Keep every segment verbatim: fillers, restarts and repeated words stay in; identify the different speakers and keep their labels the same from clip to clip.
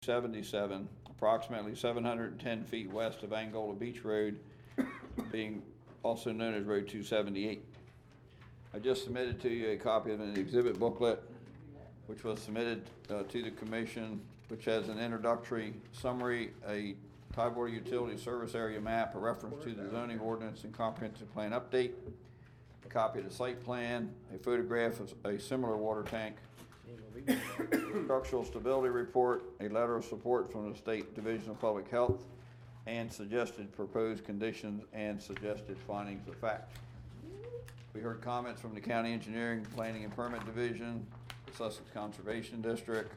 Speaker 1: seventy-seven, approximately seven hundred ten feet west of Angola Beach Road, being also known as Road two seventy-eight. I just submitted to you a copy of an exhibit booklet, which was submitted uh, to the Commission, which has an introductory summary, a Tidewater Utility Service Area map, a reference to the zoning ordinance and comprehensive plan update, a copy of the site plan, a photograph of a similar water tank, structural stability report, a letter of support from the State Division of Public Health, and suggested proposed conditions and suggested findings of fact. We heard comments from the County Engineering, Planning and Permit Division, the Sussex Conservation District.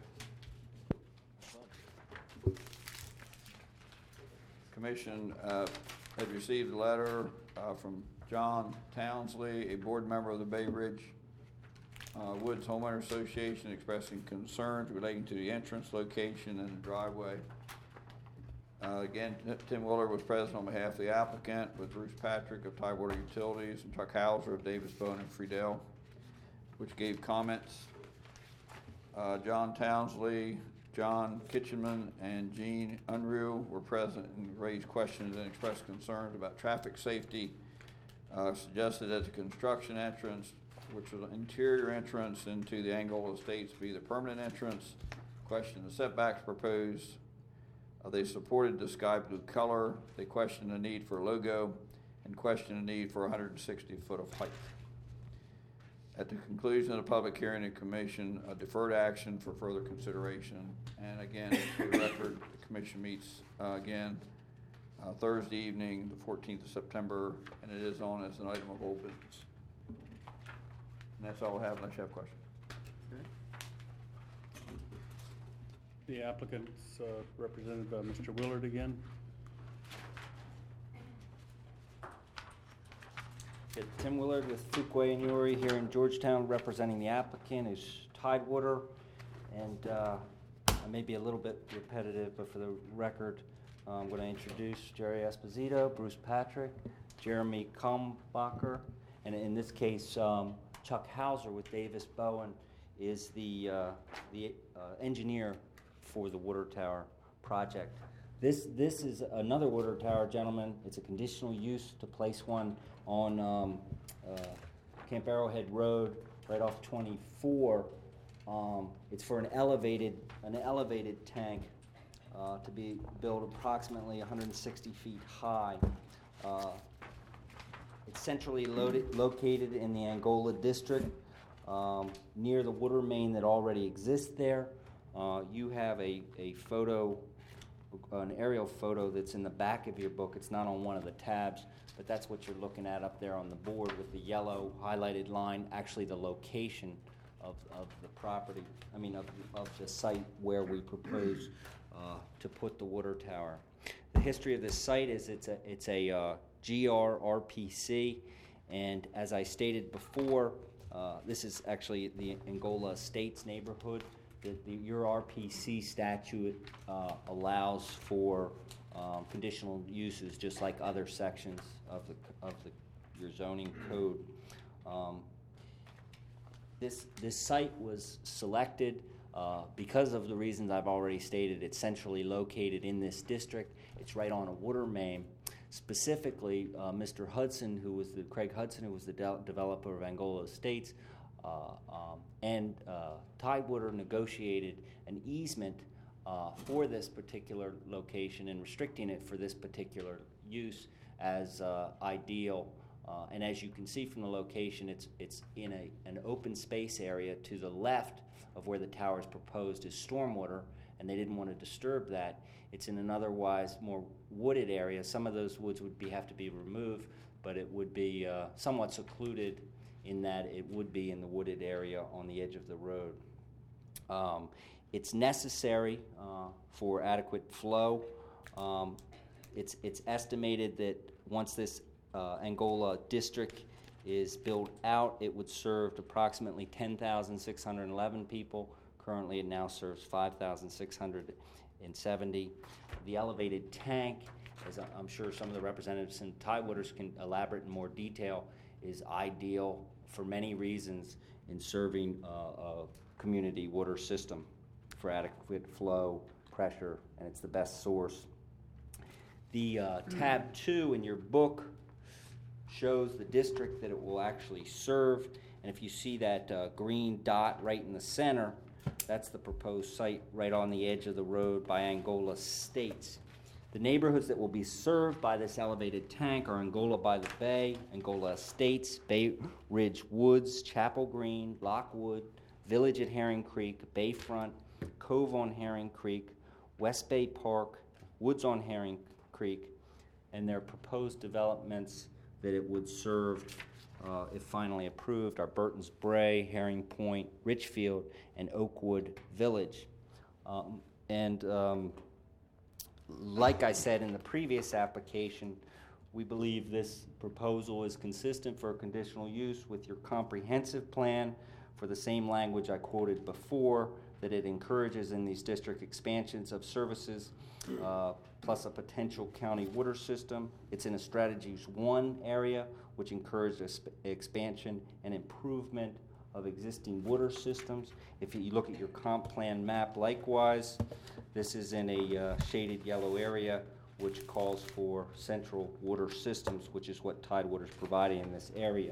Speaker 1: Commission uh, had received a letter uh, from John Townsley, a board member of the Bay Ridge uh, Woods Homeowner Association, expressing concerns relating to the entrance location and the driveway. Uh, again, Tim Willer was present on behalf of the applicant, with Bruce Patrick of Tidewater Utilities and Chuck Hauser of Davis Bowen and Friedel, which gave comments. Uh, John Townsley, John Kitchenman, and Gene Unruh were present and raised questions and expressed concerns about traffic safety. Uh, suggested that the construction entrance, which was an interior entrance into the Angola Estates, be the permanent entrance. Questioned the setbacks proposed. Uh, they supported the sky blue color. They questioned the need for a logo and questioned the need for one hundred sixty foot of height. At the conclusion of the public hearing, the Commission uh, deferred action for further consideration. And again, for the record, the Commission meets uh, again uh, Thursday evening, the fourteenth of September, and it is on as an item of old business. And that's all I have unless you have questions.
Speaker 2: The applicant's uh, represented by Mister Willard again.
Speaker 3: Okay, Tim Willard with Fuquay and Uri here in Georgetown, representing the applicant is Tidewater. And uh, I may be a little bit repetitive, but for the record, uh, I'm going to introduce Jerry Esposito, Bruce Patrick, Jeremy Kalmbacher, and in this case, um, Chuck Hauser with Davis Bowen is the, uh, the uh, engineer for the water tower project. This this is another water tower, gentlemen. It's a conditional use to place one on um, uh, Camp Arrowhead Road, right off twenty-four. Um, it's for an elevated an elevated tank uh, to be built approximately one hundred sixty feet high. Uh, it's centrally loaded, located in the Angola district, um, near the water main that already exists there. Uh, you have a, a photo, an aerial photo that's in the back of your book. It's not on one of the tabs, but that's what you're looking at up there on the board with the yellow highlighted line, actually the location of, of the property, I mean of, of the site where we propose uh, to put the water tower. The history of this site is it's a, it's a uh, G R R P C, and as I stated before, uh, this is actually the Angola Estates neighborhood. The, the, your R P C statute uh, allows for um, conditional uses, just like other sections of the of the your zoning code. Um, this this site was selected uh, because of the reasons I've already stated. It's centrally located in this district. It's right on a water main. Specifically, uh, Mister Hudson, who was the Craig Hudson, who was the de- developer of Angola Estates. Uh, um, and uh, Tidewater negotiated an easement uh, for this particular location and restricting it for this particular use as uh, ideal. Uh, and as you can see from the location, it's it's in a an open space area to the left of where the tower is proposed is stormwater, and they didn't want to disturb that. It's in an otherwise more wooded area. Some of those woods would be have to be removed, but it would be uh, somewhat secluded in that it would be in the wooded area on the edge of the road. Um, it's necessary uh, for adequate flow. Um, it's, it's estimated that once this uh, Angola district is built out, it would serve approximately ten thousand six hundred eleven people. Currently, it now serves five thousand six hundred seventy. The elevated tank, as I'm sure some of the representatives in Tidewaters can elaborate in more detail, is ideal for many reasons in serving uh, a community water system for adequate flow pressure, and it's the best source. The uh, tab two in your book shows the district that it will actually serve, and if you see that uh, green dot right in the center, that's the proposed site right on the edge of the road by Angola Estates. The neighborhoods that will be served by this elevated tank are Angola by the Bay, Angola Estates, Bay Ridge Woods, Chapel Green, Lockwood, Village at Herring Creek, Bayfront, Cove on Herring Creek, West Bay Park, Woods on Herring Creek, and their proposed developments that it would serve, uh, if finally approved, are Burton's Bray, Herring Point, Richfield, and Oakwood Village. Um, and um, like I said in the previous application, we believe this proposal is consistent for conditional use with your comprehensive plan for the same language I quoted before, that it encourages in these district expansions of services, uh, plus a potential county water system. It's in a strategies one area, which encourages expansion and improvement of existing water systems. If you look at your comp plan map, likewise, this is in a uh, shaded yellow area, which calls for central water systems, which is what Tidewater is providing in this area.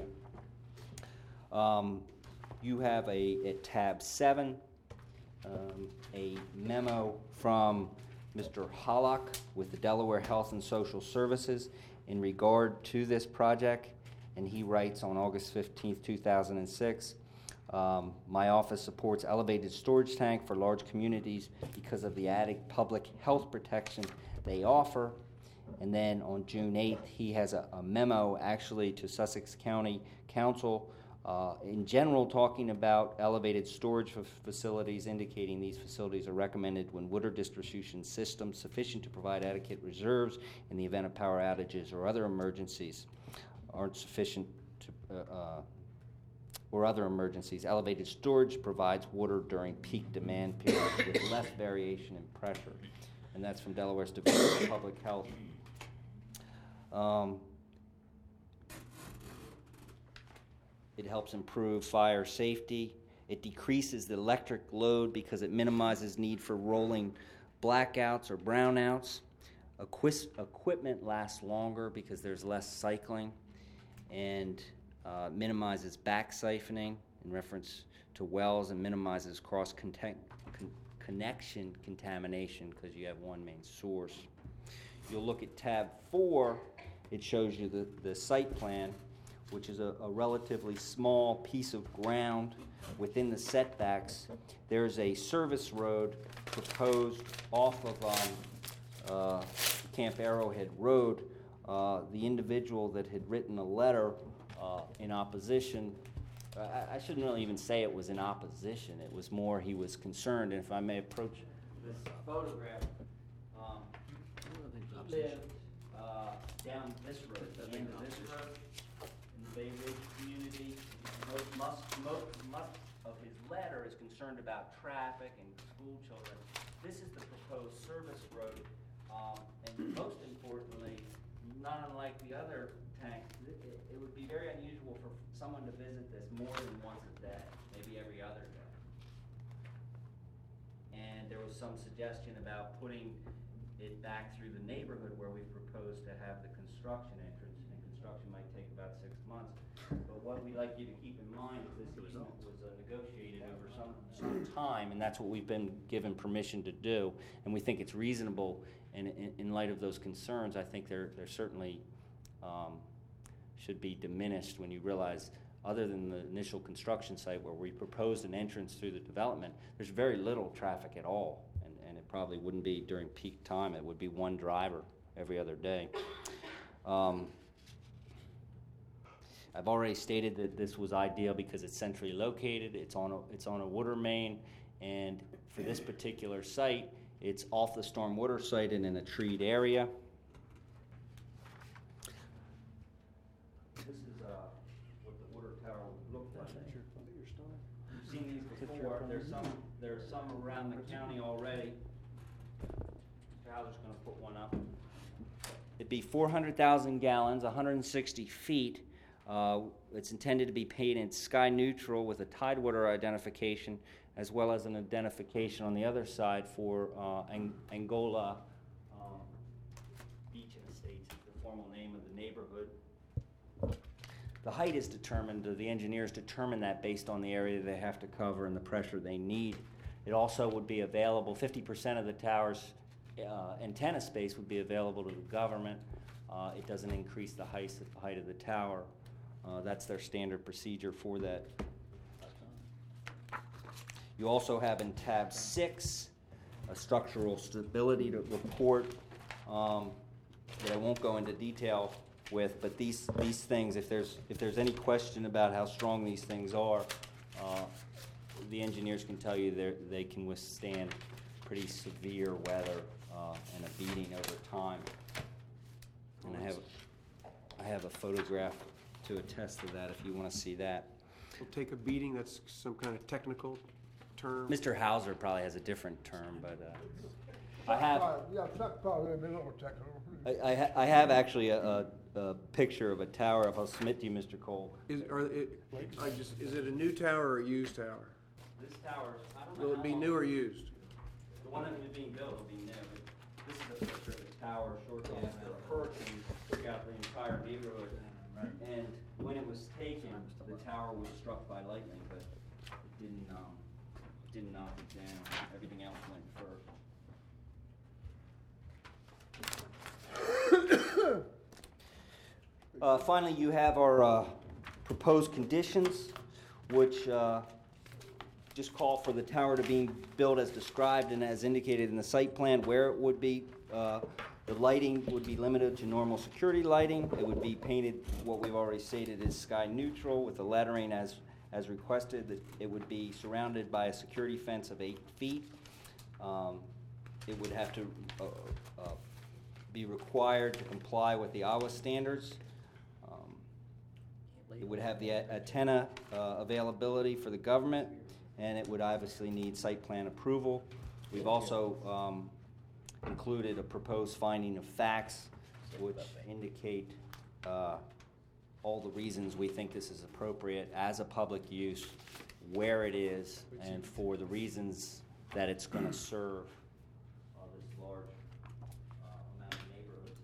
Speaker 3: Um, you have a, at tab seven, um, a memo from Mister Hollock with the Delaware Health and Social Services in regard to this project, and he writes on August fifteenth, two thousand six, um, my office supports elevated storage tank for large communities because of the added public health protection they offer. And then on June eighth, he has a, a memo actually to Sussex County Council Uh, in general, talking about elevated storage f- facilities, indicating these facilities are recommended when water distribution systems sufficient to provide adequate reserves in the event of power outages or other emergencies aren't sufficient to, uh, uh, or other emergencies. Elevated storage provides water during peak demand periods with less variation in pressure. And that's from Delaware's Division of Public Health. Um, It helps improve fire safety. It decreases the electric load because it minimizes need for rolling blackouts or brownouts. Equis- equipment lasts longer because there's less cycling, and uh, minimizes back siphoning in reference to wells, and minimizes cross contact- con- connection contamination because you have one main source. You'll look at tab four. It shows you the, the site plan, which is a, a relatively small piece of ground within the setbacks. There's a service road proposed off of um, uh, Camp Arrowhead Road. Uh, the individual that had written a letter uh, in opposition, I, I shouldn't really even say it was in opposition. It was more he was concerned. And if I may approach this photograph, um, he lived uh, down this road, the end of this road. Bay Ridge community. Most, must, most, much of his letter is concerned about traffic and school children. This is the proposed service road, um, and most importantly, not unlike the other tanks, it, it would be very unusual for someone to visit this more than once a day, maybe every other day. And there was some suggestion about putting it back through the neighborhood where we proposed to have the construction entrance, and construction might take about six months. But what we'd like you to keep in mind is this easement was uh, negotiated over some, some time, and that's what we've been given permission to do. And we think it's reasonable, and in, in light of those concerns, I think they're, they're certainly um, should be diminished when you realize, other than the initial construction site where we proposed an entrance through the development, there's very little traffic at all, and, and it probably wouldn't be during peak time. It would be one driver every other day. Um, I've already stated that this was ideal because it's centrally located, it's on a, it's on a water main, and for this particular site, it's off the storm water site and in a treed area. This is uh, what the water tower would look like. You've seen these before. There's some, there's some around the county already. Mister Hauser's going to put one up. It'd be four hundred thousand gallons, one hundred sixty feet. Uh, it's intended to be painted sky neutral with a Tidewater identification as well as an identification on the other side for uh, Ang- Angola um, Beach and Estates, is the formal name of the neighborhood. The height is determined, uh, the engineers determine that based on the area they have to cover and the pressure they need. It also would be available, fifty percent of the tower's uh, antenna space would be available to the government. Uh, It doesn't increase the height, height of the tower. Uh, That's their standard procedure for that. You also have in tab six, a structural stability to report um, that I won't go into detail with, but these, these things, if there's, if there's any question about how strong these things are, uh, the engineers can tell you they they can withstand pretty severe weather uh, and a beating over time. And I have, I have a photograph to attest to that if you want to see that.
Speaker 4: We'll take a beating, that's some kind of technical term.
Speaker 3: Mister Hauser probably has a different term, but uh, I have.
Speaker 5: Yeah, Chuck probably would be a little technical.
Speaker 3: I, I, ha- I have actually a, a, a picture of a tower. If I'll submit to you, Mister Cole.
Speaker 4: Is, are it, I just, is it a new tower or a used tower?
Speaker 3: This tower, I don't know.
Speaker 4: Will it
Speaker 3: how
Speaker 4: be
Speaker 3: long-
Speaker 4: new or used?
Speaker 3: The one that was being built will be new. But this is a picture of the tower shortly after a hurricane took out the entire neighborhood. And when it was taken, the tower was struck by lightning, but it didn't, um, didn't knock it down. Everything else went first. Uh, finally, you have our uh, proposed conditions, which uh, just call for the tower to be built as described and as indicated in the site plan, where it would be. Uh, the lighting would be limited to normal security lighting. It would be painted, what we've already stated, is sky neutral with the lettering as, as requested. That it would be surrounded by a security fence of eight feet. Um, it would have to uh, uh, be required to comply with the A W A standards. Um, It would have the a- antenna uh, availability for the government, and it would obviously need site plan approval. We've also um, included a proposed finding of facts, which indicate uh, all the reasons we think this is appropriate as a public use, where it is, and for the reasons that it's going to serve uh, this large uh, amount of neighborhoods.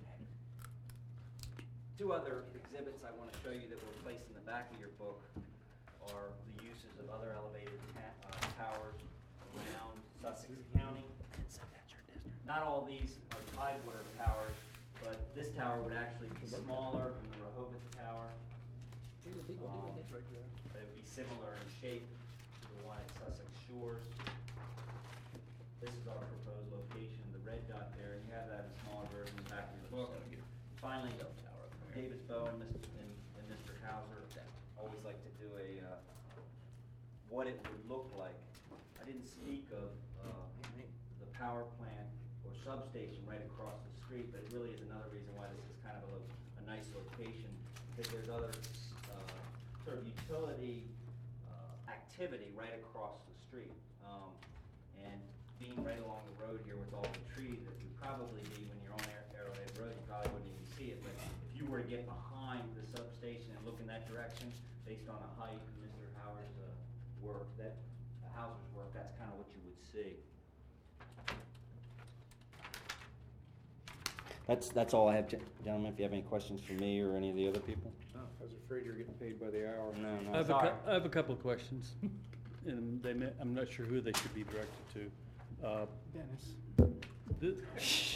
Speaker 3: Two other exhibits I want to show you that were placed in the back of your book are the uses of other elevated ta- uh, towers around Sussex County. Not all these are Tidewater towers, but this tower would actually be smaller than the Rehoboth Tower. Um, but it would be similar in shape to the one at Sussex Shores. This is our proposed location, the red dot there, and you have that in smaller version in the back of your book. Finally, Davis Bow and Mister and, and Mister Hauser always like to do a, uh, what it would look like. I didn't speak of, uh, the power plant or substation right across the street, but it really is another reason why this is kind of a, lo- a nice location, because there's other, uh, sort of utility, uh, activity right across the street. Um, and being right along the road here with all the trees, it would probably be, when you're on Arrow- Arrowhead Road, you probably wouldn't even see it, but if you were to get behind the substation and look in that direction, based on the height of Mister Howard's, uh, work, that, uh, Hauser's work, that's kind of what you would see. That's, that's all I have, gen- gentlemen. If you have any questions for me or any of the other people?
Speaker 4: I was afraid you were getting paid by the hour.
Speaker 3: No,
Speaker 2: I
Speaker 3: no,
Speaker 2: have a,
Speaker 3: sorry.
Speaker 2: cou- I have a couple of questions, and they may, I'm not sure who they should be directed to. Uh,
Speaker 4: Dennis.
Speaker 2: thi-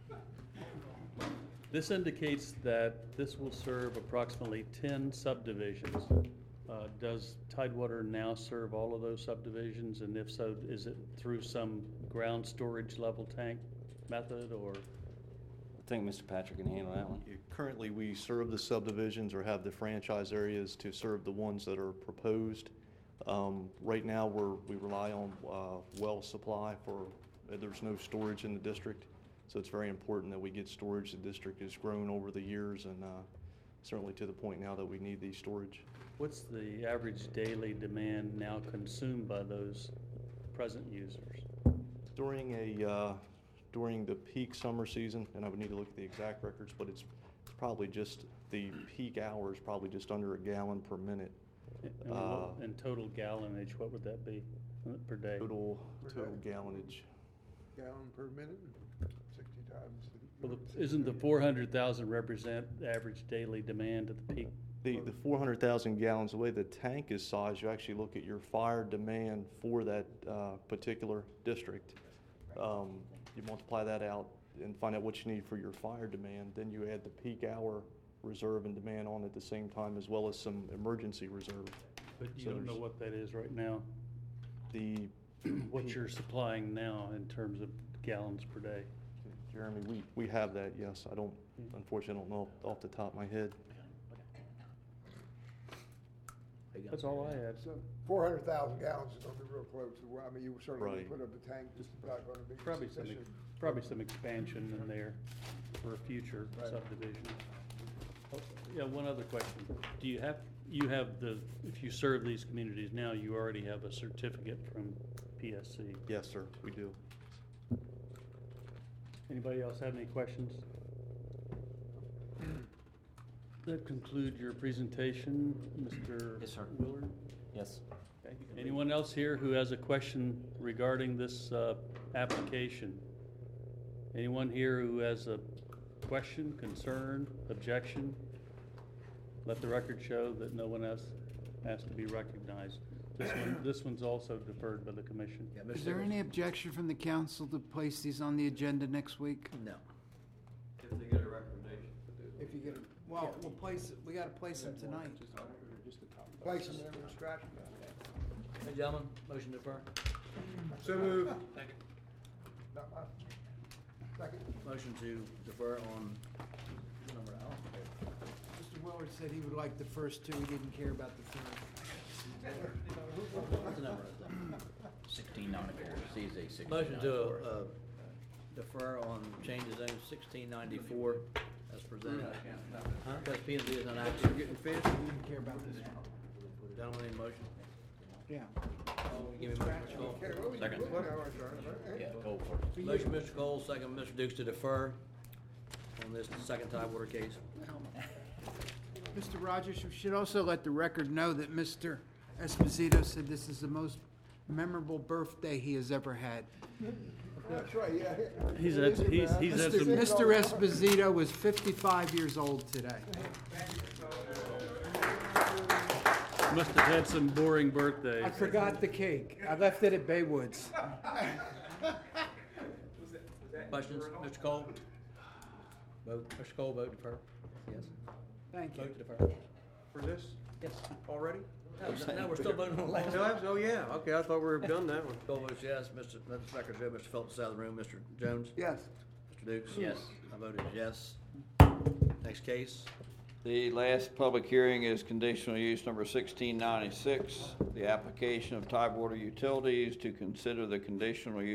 Speaker 2: This indicates that this will serve approximately ten subdivisions. Uh, Does Tidewater now serve all of those subdivisions, and if so, is it through some ground storage level tank method, or?
Speaker 3: I think Mister Patrick can handle that one.
Speaker 6: You- Currently, we serve the subdivisions or have the franchise areas to serve the ones that are proposed. Um, Right now, we're, we rely on uh, well supply for, uh, there's no storage in the district, so it's very important that we get storage. The district has grown over the years, and uh, certainly to the point now that we need the storage.
Speaker 2: What's the average daily demand now consumed by those present users?
Speaker 6: During a, uh, during the peak summer season, and I would need to look at the exact records, but it's probably just, the peak hours, probably just under a gallon per minute.
Speaker 2: And what-
Speaker 6: Uh,
Speaker 2: and total gallonage, what would that be? per day?
Speaker 6: Total,
Speaker 5: Per
Speaker 6: total
Speaker 5: day.
Speaker 6: gallonage.
Speaker 5: Gallon per minute, sixty times.
Speaker 2: Well, the- isn't the four hundred thousand represent the average daily demand at the peak?
Speaker 6: The, the four hundred thousand gallons, the way the tank is sized, you actually look at your fire demand for that uh, particular district. Um, You multiply that out and find out what you need for your fire demand, then you add the peak hour reserve and demand on at the same time, as well as some emergency reserve.
Speaker 2: But you
Speaker 6: So
Speaker 2: don't know
Speaker 6: there's-
Speaker 2: what that is right now,
Speaker 6: The,
Speaker 2: what you're supplying now in terms of gallons per day.
Speaker 6: Jeremy, we, we have that, yes. I don't, unfortunately, I don't know off the top of my head.
Speaker 2: That's all I had.
Speaker 5: So four hundred thousand gallons is gonna be real close. to where- I mean, you certainly
Speaker 6: Right.
Speaker 5: put up the tank, it's not gonna be
Speaker 2: Probably some,
Speaker 5: sufficient.
Speaker 2: probably some expansion in there for a future
Speaker 5: Right.
Speaker 2: subdivision. Oh, Yeah, one other question. Do you have, you have the, if you serve these communities now, you already have a certificate from P S C.
Speaker 6: Yes, sir, we do.
Speaker 2: Anybody else have any questions? That conclude your presentation, Mister
Speaker 3: Yes, sir.
Speaker 2: Willard?
Speaker 3: Yes.
Speaker 2: Okay. Anyone else here who has a question regarding this uh, application? Anyone here who has a question, concern, objection? Let the record show that no one else has to be recognized. This one, this one's also deferred by the commission.
Speaker 7: Is there any objection from the council to place these on the agenda next week?
Speaker 8: No.
Speaker 1: If they get a recommendation to do
Speaker 7: If you get a, well, we'll place, we gotta place them tonight.
Speaker 5: Place them in the extraction.
Speaker 8: Hey, gentlemen, motion to defer.
Speaker 5: So move.
Speaker 8: Second.
Speaker 5: Not mine. Second.
Speaker 8: Motion to defer on number Al.
Speaker 7: Mister Willard said he would like the first two, he didn't care about the third.
Speaker 8: What's the number of them?
Speaker 9: Sixteen ninety-four, C Z sixteen
Speaker 8: Motion
Speaker 9: ninety-four.
Speaker 8: to, uh, defer on change of zone sixteen ninety-four as presented. Huh? Because P and Z is not active.
Speaker 7: Getting finished, he didn't care about this one.
Speaker 8: Gentlemen, any motion?
Speaker 7: Yeah.
Speaker 8: Give me a motion, Mister Cole.
Speaker 5: Okay, well, we can
Speaker 9: Second.
Speaker 5: look now, it's all right.
Speaker 9: Yeah, go for it.
Speaker 8: Motion, Mister Cole, second, Mister Dukes to defer on this second Tidewater case.
Speaker 7: Mister Rogers, you should also let the record know that Mister Esposito said this is the most memorable birthday he has ever had.
Speaker 5: That's right, yeah.
Speaker 2: He's had- he's- he's had
Speaker 7: Mister
Speaker 2: some-
Speaker 7: Mister Esposito was fifty-five years old today.
Speaker 2: Must have had some boring birthdays.
Speaker 7: I forgot the cake. I left it at Baywoods.
Speaker 8: Questions, Mister Cole? Vote, Mister Cole, vote defer. Yes.
Speaker 7: Thank you.
Speaker 8: Vote to defer.
Speaker 4: For this,
Speaker 8: Yes.
Speaker 4: already?
Speaker 8: No, no, we're still voting on the last
Speaker 4: No,
Speaker 8: one.
Speaker 4: that's- Oh, yeah, okay, I thought we were done that one.
Speaker 8: Cole votes yes. Mister Let the record show, Mister Phelps is out of the room. Mister Jones?
Speaker 7: Yes.
Speaker 8: Mister Dukes?
Speaker 9: Yes.
Speaker 8: I voted yes. Next case.
Speaker 1: The last public hearing is conditional use number sixteen ninety-six, the application of Tidewater Utilities to consider the conditional use